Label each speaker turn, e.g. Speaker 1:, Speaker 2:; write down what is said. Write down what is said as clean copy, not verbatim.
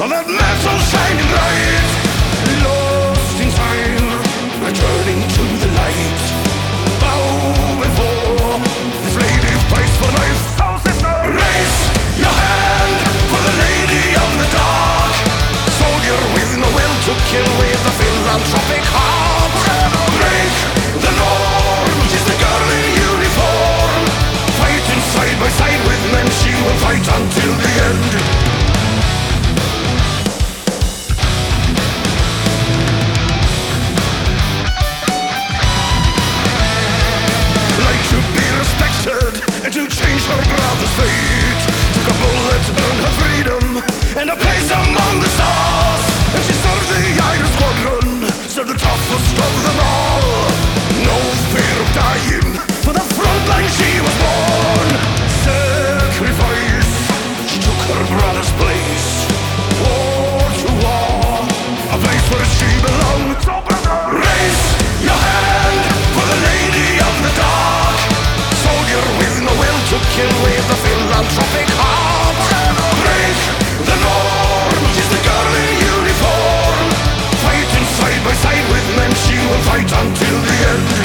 Speaker 1: that metal shining bright, lost in time, returning to the light. Bow before this lady fights for life. So sister, raise your hand for the lady of the dark, soldier with no will to kill, with a philanthropic heart. Break the norm, she's the girl in uniform, fighting side by side with men. She will fight until the end. And to change her brother's fate, took a bullet, earned her freedom, and a place among the stars. And she served the Iron Squadron, served the toughest of them all. No fear of dying, for the front line she was born. Sacrifice, she took her brother's place. War to war, a place where she belonged. So brother, raise your hand for the lady of the dark, soldier with no will to kill, with a philanthropic heart. Break the norm, she's the girl in uniform, fighting side by side with men. She will fight until the end.